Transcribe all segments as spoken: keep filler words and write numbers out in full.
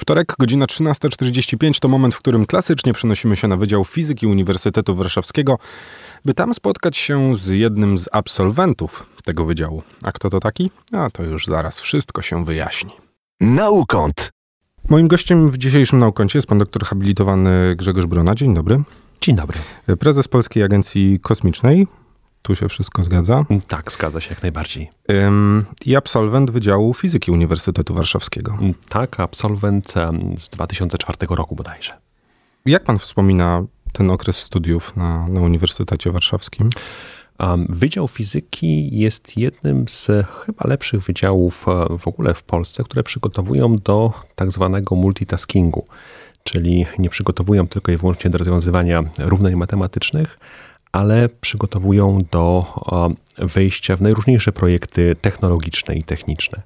Wtorek, godzina trzynasta czterdzieści pięć to moment, w którym klasycznie przenosimy się na Wydział Fizyki Uniwersytetu Warszawskiego, by tam spotkać się z jednym z absolwentów tego wydziału. A kto to taki? A to już zaraz wszystko się wyjaśni. Naukąt. Moim gościem w dzisiejszym Naukącie jest pan doktor habilitowany Grzegorz Brona. Dzień dobry. Dzień dobry. Prezes Polskiej Agencji Kosmicznej. Tu się wszystko zgadza? Tak, zgadza się jak najbardziej. Ym, I absolwent Wydziału Fizyki Uniwersytetu Warszawskiego. Tak, absolwent z dwa tysiące czwartego roku bodajże. Jak pan wspomina ten okres studiów na, na Uniwersytecie Warszawskim? Wydział Fizyki jest jednym z chyba lepszych wydziałów w ogóle w Polsce, które przygotowują do tak zwanego multitaskingu, czyli nie przygotowują tylko i wyłącznie do rozwiązywania równań matematycznych, ale przygotowują do wejścia w najróżniejsze projekty technologiczne i techniczne.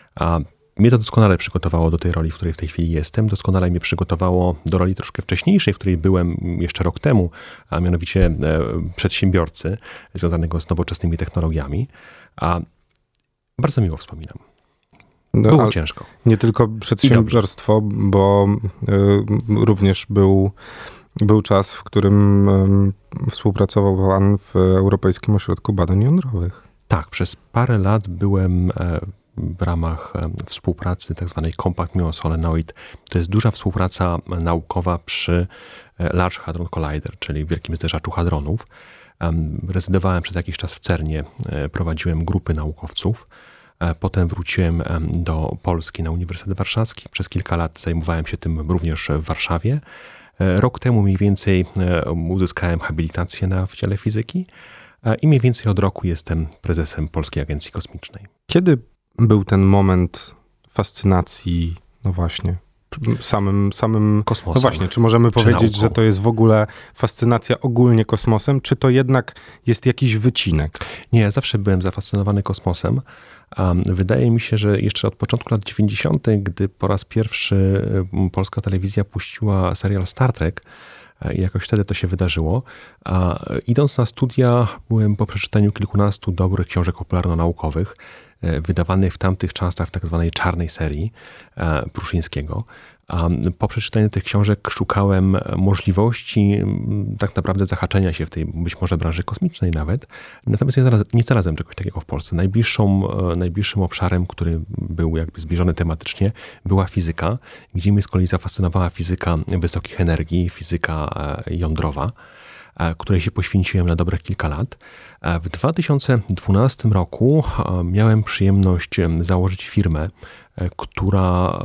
Mnie to doskonale przygotowało do tej roli, w której w tej chwili jestem. Doskonale mnie przygotowało do roli troszkę wcześniejszej, w której byłem jeszcze rok temu, a mianowicie przedsiębiorcy związanego z nowoczesnymi technologiami. A bardzo miło wspominam. No, Było ciężko. Nie tylko przedsiębiorstwo, bo y, również był, był czas, w którym y, współpracował pan w Europejskim Ośrodku Badań Jądrowych. Tak, przez parę lat byłem e, w ramach współpracy tak zwanej Compact Muon Solenoid. To jest duża współpraca naukowa przy Large Hadron Collider, czyli wielkim zderzaczu hadronów. Rezydowałem przez jakiś czas w CERNie, prowadziłem grupy naukowców. Potem wróciłem do Polski na Uniwersytet Warszawski. Przez kilka lat zajmowałem się tym również w Warszawie. Rok temu mniej więcej uzyskałem habilitację na Wydziale Fizyki i mniej więcej od roku jestem prezesem Polskiej Agencji Kosmicznej. Kiedy był ten moment fascynacji, no właśnie, samym, samym kosmosem? No właśnie, czy możemy czy powiedzieć, nauką? Że to jest w ogóle fascynacja ogólnie kosmosem, czy to jednak jest jakiś wycinek? Nie, ja zawsze byłem zafascynowany kosmosem. Um, wydaje mi się, że jeszcze od początku lat dziewięćdziesiątych, gdy po raz pierwszy polska telewizja puściła serial Star Trek, i jakoś wtedy to się wydarzyło. A idąc na studia, byłem po przeczytaniu kilkunastu dobrych książek popularno-naukowych, wydawanych w tamtych czasach w tak zwanej czarnej serii Pruszyńskiego. Po przeczytaniu tych książek szukałem możliwości tak naprawdę zahaczenia się w tej być może branży kosmicznej nawet. Natomiast nie, nie znalazłem czegoś takiego w Polsce. Najbliższą, najbliższym obszarem, który był jakby zbliżony tematycznie, była fizyka, gdzie mnie z kolei zafascynowała fizyka wysokich energii, fizyka jądrowa, której się poświęciłem na dobrych kilka lat. W dwa tysiące dwunastym roku miałem przyjemność założyć firmę, która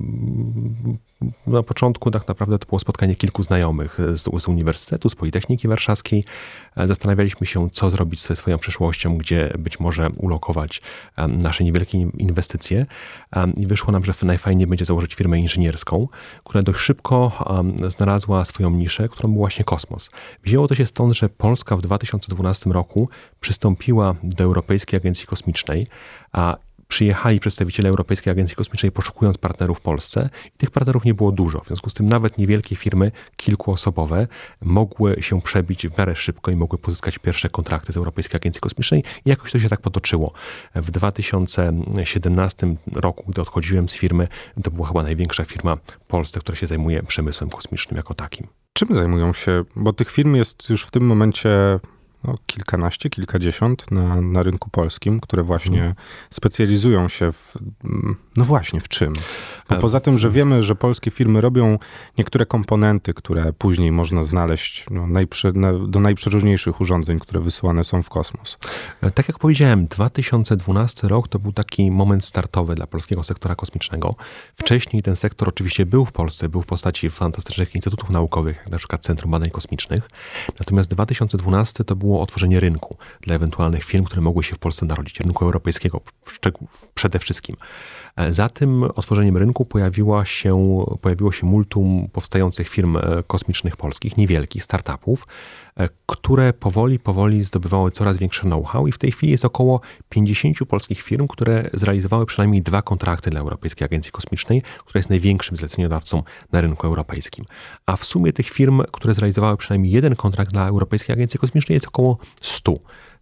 na początku tak naprawdę to było spotkanie kilku znajomych z, z Uniwersytetu, z Politechniki Warszawskiej. Zastanawialiśmy się, co zrobić ze swoją przyszłością, gdzie być może ulokować nasze niewielkie inwestycje. I wyszło nam, że najfajniej będzie założyć firmę inżynierską, która dość szybko znalazła swoją niszę, którą był właśnie kosmos. Wzięło to się stąd, że Polska w dwa tysiące dwunastym roku przystąpiła do Europejskiej Agencji Kosmicznej, a przyjechali przedstawiciele Europejskiej Agencji Kosmicznej poszukując partnerów w Polsce i tych partnerów nie było dużo. W związku z tym nawet niewielkie firmy, kilkuosobowe, mogły się przebić w miarę szybko i mogły pozyskać pierwsze kontrakty z Europejskiej Agencji Kosmicznej i jakoś to się tak potoczyło. W dwa tysiące siedemnastym roku, gdy odchodziłem z firmy, to była chyba największa firma w Polsce, która się zajmuje przemysłem kosmicznym jako takim. Czym zajmują się? Bo tych firm jest już w tym momencie no, kilkanaście, kilkadziesiąt na, na rynku polskim, które właśnie hmm. specjalizują się w, no właśnie, w czym? Bo poza tym, że wiemy, że polskie firmy robią niektóre komponenty, które później można znaleźć no, najprze, na, do najprzeróżniejszych urządzeń, które wysyłane są w kosmos. Tak jak powiedziałem, dwa tysiące dwunasty rok to był taki moment startowy dla polskiego sektora kosmicznego. Wcześniej ten sektor oczywiście był w Polsce, był w postaci fantastycznych instytutów naukowych, jak na przykład Centrum Badań Kosmicznych. Natomiast dwa tysiące dwunasty to było otworzenie rynku dla ewentualnych firm, które mogły się w Polsce narodzić, rynku europejskiego przede wszystkim. Za tym otworzeniem rynku pojawiła się, pojawiło się multum powstających firm kosmicznych polskich, niewielkich, startupów, które powoli, powoli zdobywały coraz większe know-how i w tej chwili jest około pięćdziesięciu polskich firm, które zrealizowały przynajmniej dwa kontrakty dla Europejskiej Agencji Kosmicznej, która jest największym zleceniodawcą na rynku europejskim. A w sumie tych firm, które zrealizowały przynajmniej jeden kontrakt dla Europejskiej Agencji Kosmicznej jest około stu.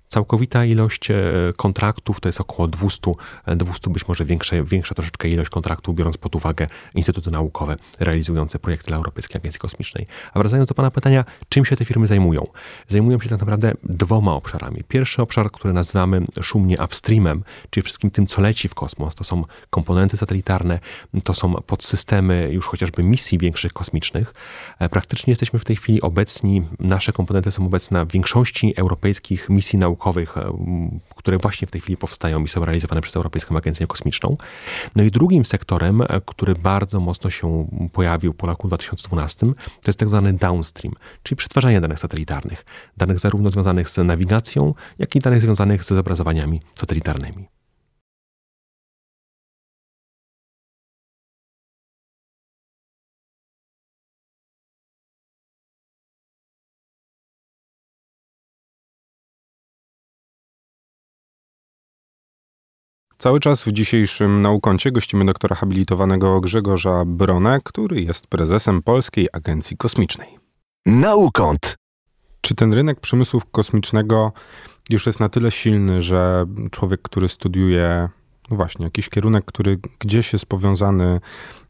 Całkowita ilość kontraktów to jest około dwieście, dwieście być może większe, większa troszeczkę ilość kontraktów, biorąc pod uwagę instytuty naukowe realizujące projekty dla Europejskiej Agencji Kosmicznej. A wracając do pana pytania, czym się te firmy zajmują? Zajmują się tak naprawdę dwoma obszarami. Pierwszy obszar, który nazywamy szumnie upstreamem, czyli wszystkim tym, co leci w kosmos. To są komponenty satelitarne, to są podsystemy już chociażby misji większych kosmicznych. Praktycznie jesteśmy w tej chwili obecni, nasze komponenty są obecne w większości europejskich misji naukowych, które właśnie w tej chwili powstają i są realizowane przez Europejską Agencję Kosmiczną. No i drugim sektorem, który bardzo mocno się pojawił po roku dwa tysiące dwunastym, to jest tak zwany downstream, czyli przetwarzanie danych satelitarnych. Danych zarówno związanych z nawigacją, jak i danych związanych z zobrazowaniami satelitarnymi. Cały czas w dzisiejszym Naukącie gościmy doktora habilitowanego Grzegorza Bronę, który jest prezesem Polskiej Agencji Kosmicznej. Naukąt. Czy ten rynek przemysłu kosmicznego już jest na tyle silny, że człowiek, który studiuje no właśnie jakiś kierunek, który gdzieś jest powiązany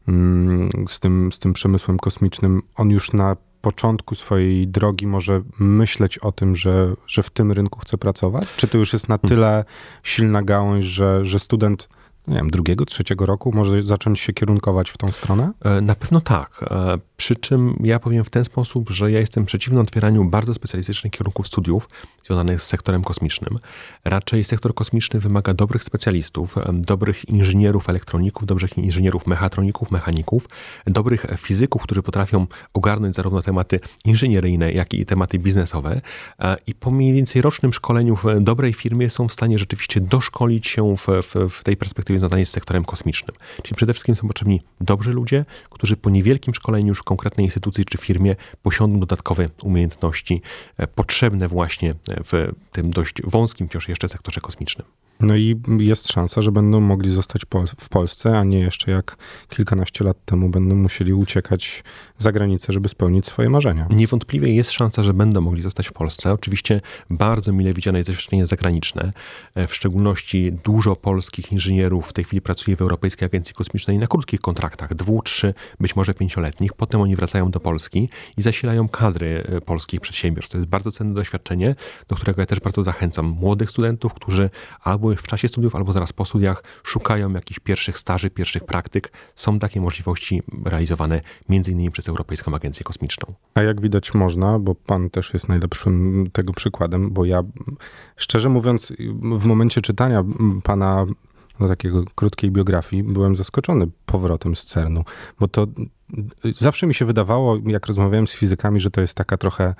mm, z tym, z tym przemysłem kosmicznym, on już na początku swojej drogi może myśleć o tym, że, że w tym rynku chce pracować? Czy to już jest na tyle silna gałąź, że, że student, nie wiem, drugiego, trzeciego roku może zacząć się kierunkować w tą stronę? Na pewno tak. Przy czym ja powiem w ten sposób, że ja jestem przeciwny otwieraniu bardzo specjalistycznych kierunków studiów związanych z sektorem kosmicznym. Raczej sektor kosmiczny wymaga dobrych specjalistów, dobrych inżynierów elektroników, dobrych inżynierów mechatroników, mechaników, dobrych fizyków, którzy potrafią ogarnąć zarówno tematy inżynieryjne, jak i tematy biznesowe. I po mniej więcej rocznym szkoleniu w dobrej firmie są w stanie rzeczywiście doszkolić się w, w, w tej perspektywie związanej z sektorem kosmicznym. Czyli przede wszystkim są potrzebni dobrzy ludzie, którzy po niewielkim szkoleniu już w konkretnej instytucji czy firmie posiądą dodatkowe umiejętności potrzebne właśnie w tym dość wąskim wciąż jeszcze sektorze kosmicznym. No i jest szansa, że będą mogli zostać po, w Polsce, a nie jeszcze jak kilkanaście lat temu będą musieli uciekać za granicę, żeby spełnić swoje marzenia. Niewątpliwie jest szansa, że będą mogli zostać w Polsce. Oczywiście bardzo mile widziane jest doświadczenie zagraniczne. W szczególności dużo polskich inżynierów w tej chwili pracuje w Europejskiej Agencji Kosmicznej na krótkich kontraktach, dwu, trzy, być może pięcioletnich. Potem oni wracają do Polski i zasilają kadry polskich przedsiębiorstw. To jest bardzo cenne doświadczenie, do którego ja też bardzo zachęcam młodych studentów, którzy albo w czasie studiów, albo zaraz po studiach szukają jakichś pierwszych staży, pierwszych praktyk. Są takie możliwości realizowane między innymi przez Europejską Agencję Kosmiczną. A jak widać można, bo pan też jest najlepszym tego przykładem, bo ja szczerze mówiąc w momencie czytania pana no, takiego krótkiej biografii byłem zaskoczony powrotem z cernu, bo to zawsze mi się wydawało, jak rozmawiałem z fizykami, że to jest taka trochę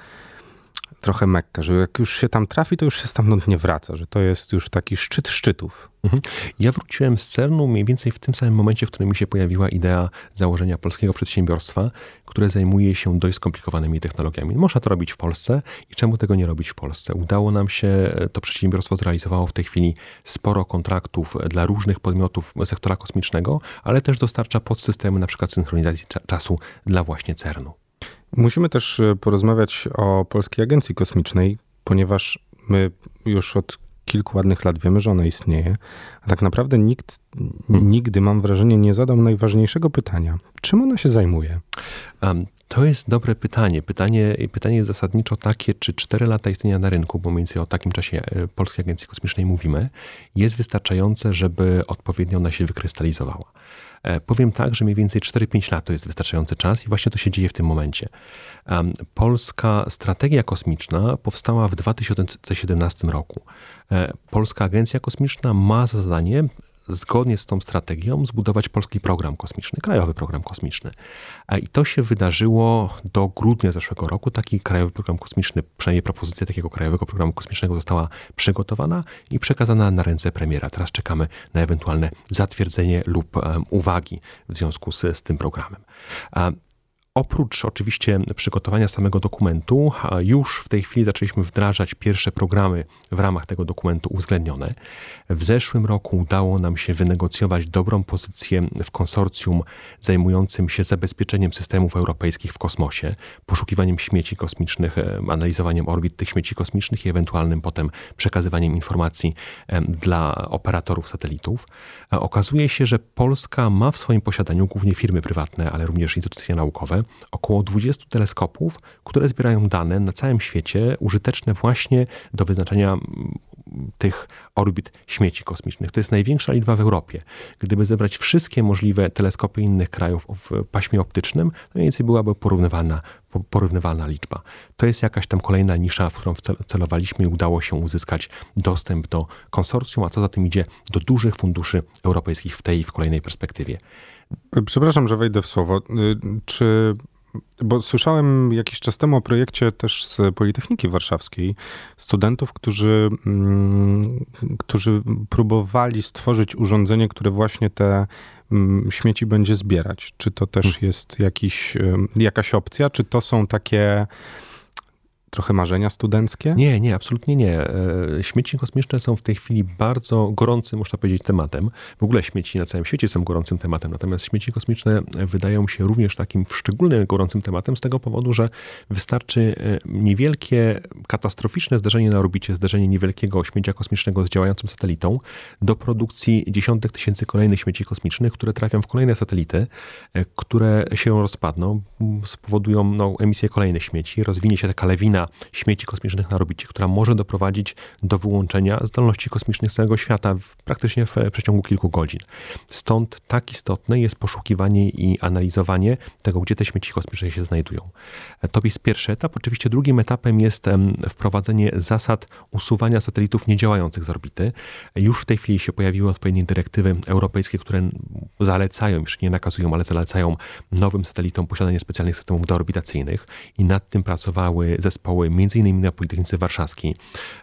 trochę Mekka, że jak już się tam trafi, to już się stamtąd nie wraca, że to jest już taki szczyt szczytów. Mhm. Ja wróciłem z cernu mniej więcej w tym samym momencie, w którym mi się pojawiła idea założenia polskiego przedsiębiorstwa, które zajmuje się dość skomplikowanymi technologiami. Można to robić w Polsce i czemu tego nie robić w Polsce? Udało nam się, to przedsiębiorstwo zrealizowało w tej chwili sporo kontraktów dla różnych podmiotów sektora kosmicznego, ale też dostarcza podsystemy na przykład synchronizacji czasu dla właśnie cernu. Musimy też porozmawiać o Polskiej Agencji Kosmicznej, ponieważ my już od kilku ładnych lat wiemy, że ona istnieje, a tak naprawdę nikt hmm. nigdy, mam wrażenie, nie zadał najważniejszego pytania. Czym ona się zajmuje? Um, to jest dobre pytanie. Pytanie, pytanie jest zasadniczo takie, czy cztery lata istnienia na rynku, bo mniej więcej o takim czasie Polskiej Agencji Kosmicznej mówimy, jest wystarczające, żeby odpowiednio ona się wykrystalizowała. Powiem tak, że mniej więcej cztery pięć lat to jest wystarczający czas i właśnie to się dzieje w tym momencie. Polska strategia kosmiczna powstała w dwa tysiące siedemnastym roku. Polska Agencja Kosmiczna ma za zadanie zgodnie z tą strategią zbudować polski program kosmiczny, krajowy program kosmiczny. I to się wydarzyło do grudnia zeszłego roku. Taki krajowy program kosmiczny, przynajmniej propozycja takiego krajowego programu kosmicznego została przygotowana i przekazana na ręce premiera. Teraz czekamy na ewentualne zatwierdzenie lub um, uwagi w związku z, z tym programem. Um, Oprócz oczywiście przygotowania samego dokumentu, już w tej chwili zaczęliśmy wdrażać pierwsze programy w ramach tego dokumentu uwzględnione. W zeszłym roku udało nam się wynegocjować dobrą pozycję w konsorcjum zajmującym się zabezpieczeniem systemów europejskich w kosmosie, poszukiwaniem śmieci kosmicznych, analizowaniem orbit tych śmieci kosmicznych i ewentualnym potem przekazywaniem informacji dla operatorów satelitów. Okazuje się, że Polska ma w swoim posiadaniu, głównie firmy prywatne, ale również instytucje naukowe, około dwudziestu teleskopów, które zbierają dane na całym świecie, użyteczne właśnie do wyznaczania tych orbit śmieci kosmicznych. To jest największa liczba w Europie. Gdyby zebrać wszystkie możliwe teleskopy innych krajów w paśmie optycznym, no mniej więcej byłaby porównywalna, porównywalna liczba. To jest jakaś tam kolejna nisza, w którą celowaliśmy i udało się uzyskać dostęp do konsorcjum, a co za tym idzie do dużych funduszy europejskich w tej i w kolejnej perspektywie. Przepraszam, że wejdę w słowo. Czy, bo słyszałem jakiś czas temu o projekcie też z Politechniki Warszawskiej, studentów, którzy, mm, którzy próbowali stworzyć urządzenie, które właśnie te mm, śmieci będzie zbierać. Czy to też hmm. jest jakiś, jakaś opcja? Czy to są takie trochę marzenia studenckie? Nie, nie, absolutnie nie. Śmieci kosmiczne są w tej chwili bardzo gorącym, można powiedzieć, tematem. W ogóle śmieci na całym świecie są gorącym tematem, natomiast śmieci kosmiczne wydają się również takim szczególnie gorącym tematem z tego powodu, że wystarczy niewielkie, katastroficzne zdarzenie na orbicie, zdarzenie niewielkiego śmiecia kosmicznego z działającym satelitą do produkcji dziesiątek tysięcy kolejnych śmieci kosmicznych, które trafią w kolejne satelity, które się rozpadną, spowodują no, emisję kolejnych śmieci, rozwinie się taka lawina śmieci kosmicznych na orbicie, która może doprowadzić do wyłączenia zdolności kosmicznych z całego świata w, praktycznie w przeciągu kilku godzin. Stąd tak istotne jest poszukiwanie i analizowanie tego, gdzie te śmieci kosmiczne się znajdują. To jest pierwszy etap. Oczywiście drugim etapem jest wprowadzenie zasad usuwania satelitów niedziałających z orbity. Już w tej chwili się pojawiły odpowiednie dyrektywy europejskie, które zalecają, już nie nakazują, ale zalecają nowym satelitom posiadanie specjalnych systemów deorbitacyjnych i nad tym pracowały zespoły między innymi na Politechnice Warszawskiej.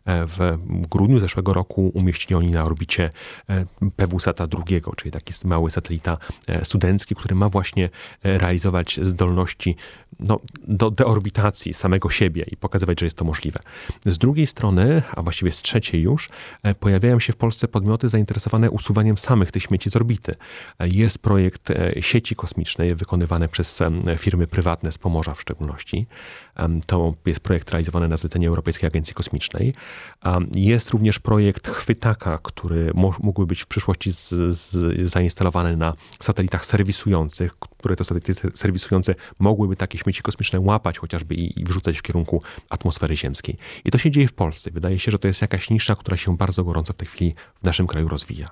W grudniu zeszłego roku umieścili oni na orbicie PewSata drugiego, czyli taki mały satelita studencki, który ma właśnie realizować zdolności no, do deorbitacji samego siebie i pokazywać, że jest to możliwe. Z drugiej strony, a właściwie z trzeciej już, pojawiają się w Polsce podmioty zainteresowane usuwaniem samych tych śmieci z orbity. Jest projekt sieci kosmicznej wykonywany przez firmy prywatne z Pomorza w szczególności. To jest projekt realizowany na zlecenie Europejskiej Agencji Kosmicznej. Jest również projekt Chwytaka, który mógłby być w przyszłości z, z, zainstalowany na satelitach serwisujących, które to satelity serwisujące mogłyby takie śmieci kosmiczne łapać chociażby i, i wrzucać w kierunku atmosfery ziemskiej. I to się dzieje w Polsce. Wydaje się, że to jest jakaś nisza, która się bardzo gorąco w tej chwili w naszym kraju rozwija.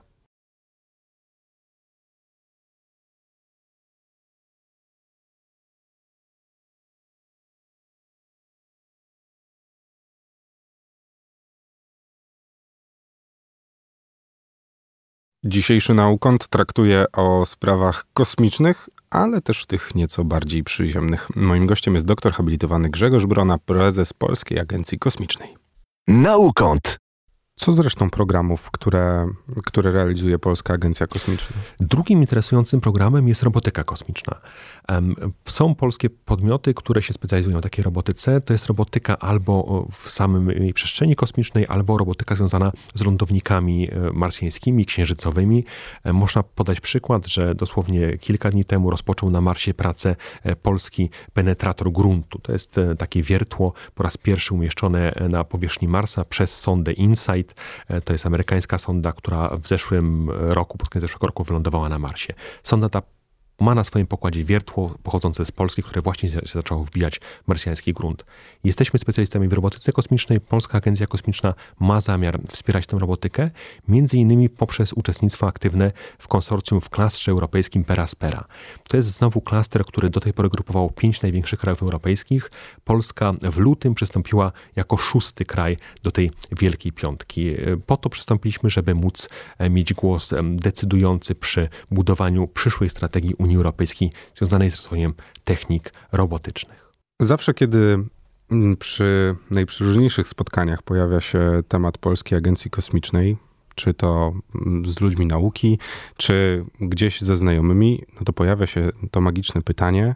Dzisiejszy Naukąt traktuje o sprawach kosmicznych, ale też tych nieco bardziej przyziemnych. Moim gościem jest doktor habilitowany Grzegorz Brona, prezes Polskiej Agencji Kosmicznej. Naukąt. Co z resztą programów, które, które realizuje Polska Agencja Kosmiczna? Drugim interesującym programem jest robotyka kosmiczna. Są polskie podmioty, które się specjalizują w takiej robotyce. To jest robotyka albo w samej przestrzeni kosmicznej, albo robotyka związana z lądownikami marsjańskimi, księżycowymi. Można podać przykład, że dosłownie kilka dni temu rozpoczął na Marsie pracę polski penetrator gruntu. To jest takie wiertło po raz pierwszy umieszczone na powierzchni Marsa przez sondę InSight. To jest amerykańska sonda, która w zeszłym roku, pod koniec zeszłego roku wylądowała na Marsie. Sonda ta ma na swoim pokładzie wiertło pochodzące z Polski, które właśnie się zaczęło wbijać w marsjański grunt. Jesteśmy specjalistami w robotyce kosmicznej. Polska Agencja Kosmiczna ma zamiar wspierać tę robotykę, między innymi poprzez uczestnictwo aktywne w konsorcjum w klastrze europejskim Peraspera. To jest znowu klaster, który do tej pory grupował pięć największych krajów europejskich. Polska w lutym przystąpiła jako szósty kraj do tej wielkiej piątki. Po to przystąpiliśmy, żeby móc mieć głos decydujący przy budowaniu przyszłej strategii Unii Europejskiej związanej z rozwojem technik robotycznych. Zawsze, kiedy przy najprzeróżniejszych spotkaniach pojawia się temat Polskiej Agencji Kosmicznej, czy to z ludźmi nauki, czy gdzieś ze znajomymi, no to pojawia się to magiczne pytanie,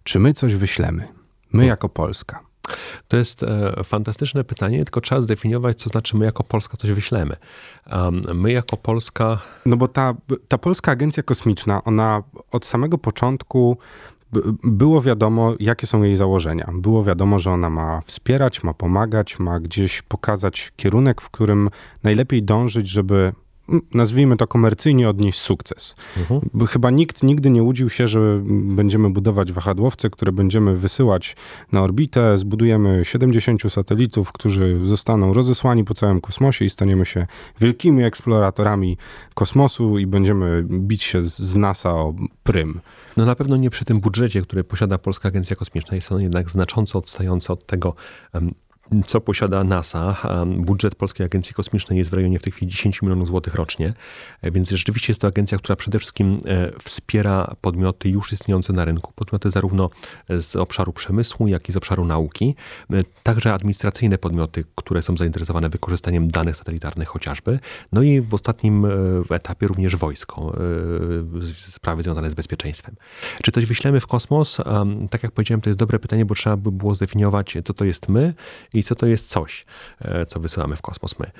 czy my coś wyślemy? My jako Polska. To jest e, fantastyczne pytanie, tylko trzeba zdefiniować, co znaczy my jako Polska coś wyślemy. Um, my jako Polska... No bo ta, ta Polska Agencja Kosmiczna, ona od samego początku b- było wiadomo, jakie są jej założenia. Było wiadomo, że ona ma wspierać, ma pomagać, ma gdzieś pokazać kierunek, w którym najlepiej dążyć, żeby, nazwijmy to komercyjnie, odnieść sukces. Mhm. Bo chyba nikt nigdy nie łudził się, że będziemy budować wahadłowce, które będziemy wysyłać na orbitę, zbudujemy siedemdziesięciu satelitów, którzy zostaną rozesłani po całym kosmosie i staniemy się wielkimi eksploratorami kosmosu i będziemy bić się z, z NASA o prym. No na pewno nie przy tym budżecie, który posiada Polska Agencja Kosmiczna. Jest on jednak znacząco odstający od tego, um, co posiada NASA. Budżet Polskiej Agencji Kosmicznej jest w rejonie w tej chwili dziesięć milionów złotych rocznie, więc rzeczywiście jest to agencja, która przede wszystkim wspiera podmioty już istniejące na rynku, podmioty zarówno z obszaru przemysłu, jak i z obszaru nauki, także administracyjne podmioty, które są zainteresowane wykorzystaniem danych satelitarnych chociażby, no i w ostatnim etapie również wojsko, sprawy związane z bezpieczeństwem. Czy coś wyślemy w kosmos? Tak jak powiedziałem, to jest dobre pytanie, bo trzeba by było zdefiniować, co to jest my i co to jest coś, co wysyłamy w kosmos my.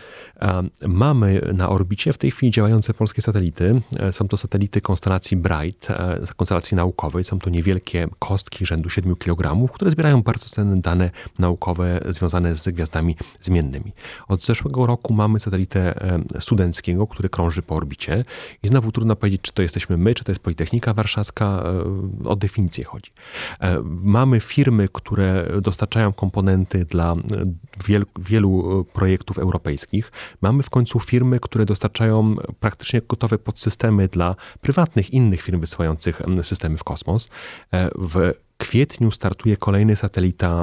Mamy na orbicie w tej chwili działające polskie satelity. Są to satelity konstelacji Bright, konstelacji naukowej. Są to niewielkie kostki rzędu siedmiu kilogramów, które zbierają bardzo cenne dane naukowe związane z gwiazdami zmiennymi. Od zeszłego roku mamy satelitę Studenckiego, który krąży po orbicie i znowu trudno powiedzieć, czy to jesteśmy my, czy to jest Politechnika Warszawska. O definicję chodzi. Mamy firmy, które dostarczają komponenty dla Wiel, wielu projektów europejskich. Mamy w końcu firmy, które dostarczają praktycznie gotowe podsystemy dla prywatnych, innych firm wysyłających systemy w kosmos. W kwietniu startuje kolejny satelita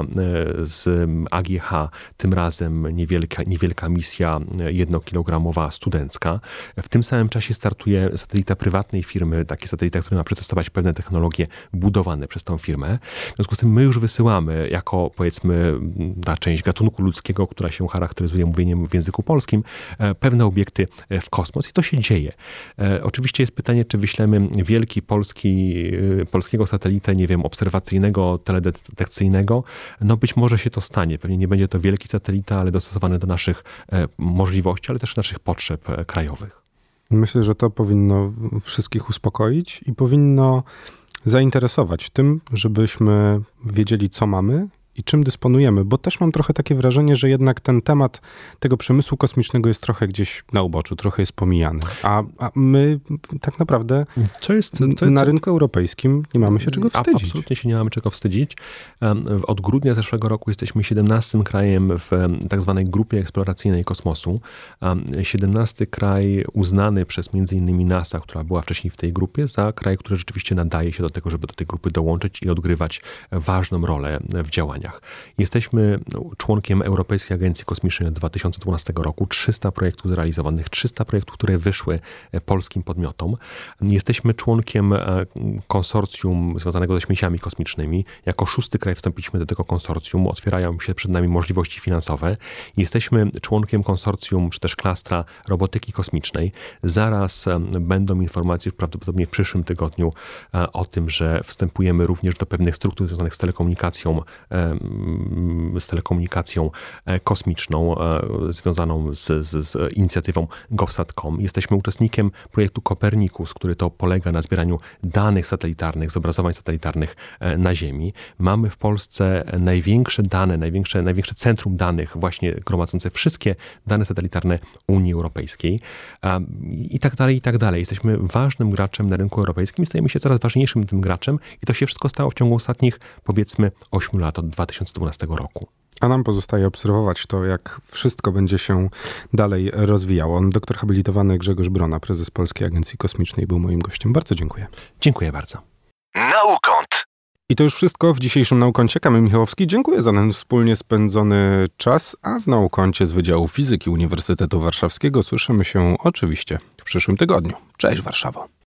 z A G H, tym razem niewielka, niewielka misja jednokilogramowa studencka. W tym samym czasie startuje satelita prywatnej firmy, taki satelita, który ma przetestować pewne technologie budowane przez tą firmę. W związku z tym my już wysyłamy jako, powiedzmy, ta część gatunku ludzkiego, która się charakteryzuje mówieniem w języku polskim, pewne obiekty w kosmos i to się dzieje. Oczywiście jest pytanie, czy wyślemy wielki polski, polskiego satelitę, nie wiem, obserwacyjnego, teledetekcyjnego, no być może się to stanie. Pewnie nie będzie to wielki satelita, ale dostosowany do naszych e, możliwości, ale też naszych potrzeb e, krajowych. Myślę, że to powinno wszystkich uspokoić i powinno zainteresować tym, żebyśmy wiedzieli, co mamy i czym dysponujemy, bo też mam trochę takie wrażenie, że jednak ten temat tego przemysłu kosmicznego jest trochę gdzieś na uboczu, trochę jest pomijany. A, a my tak naprawdę co jest, co, na rynku europejskim nie mamy się czego wstydzić. Absolutnie się nie mamy czego wstydzić. Od grudnia zeszłego roku jesteśmy siedemnastym krajem w tak zwanej grupie eksploracyjnej kosmosu. siedemnasty kraj uznany przez między innymi NASA, która była wcześniej w tej grupie, za kraj, który rzeczywiście nadaje się do tego, żeby do tej grupy dołączyć i odgrywać ważną rolę w działaniach. Jesteśmy członkiem Europejskiej Agencji Kosmicznej od dwa tysiące dwunastego roku. trzysta projektów zrealizowanych, trzysta projektów, które wyszły polskim podmiotom. Jesteśmy członkiem konsorcjum związanego ze śmieciami kosmicznymi. Jako szósty kraj wstąpiliśmy do tego konsorcjum. Otwierają się przed nami możliwości finansowe. Jesteśmy członkiem konsorcjum, czy też klastra robotyki kosmicznej. Zaraz będą informacje, już prawdopodobnie w przyszłym tygodniu, o tym, że wstępujemy również do pewnych struktur związanych z telekomunikacją z telekomunikacją kosmiczną związaną z, z, z inicjatywą govsat kropka com. Jesteśmy uczestnikiem projektu Copernicus, który to polega na zbieraniu danych satelitarnych, zobrazowań satelitarnych na Ziemi. Mamy w Polsce największe dane, największe, największe centrum danych właśnie gromadzące wszystkie dane satelitarne Unii Europejskiej i tak dalej, i tak dalej. Jesteśmy ważnym graczem na rynku europejskim i stajemy się coraz ważniejszym tym graczem i to się wszystko stało w ciągu ostatnich, powiedzmy, ośmiu lat, od dwa tysiące dwunastego roku. A nam pozostaje obserwować to, jak wszystko będzie się dalej rozwijało. Doktor habilitowany Grzegorz Brona, prezes Polskiej Agencji Kosmicznej, był moim gościem. Bardzo dziękuję. Dziękuję bardzo. Naukąt. I to już wszystko w dzisiejszym Naukącie. Kamil Michałowski, dziękuję za ten wspólnie spędzony czas, a w Naukącie z Wydziału Fizyki Uniwersytetu Warszawskiego słyszymy się oczywiście w przyszłym tygodniu. Cześć Warszawo.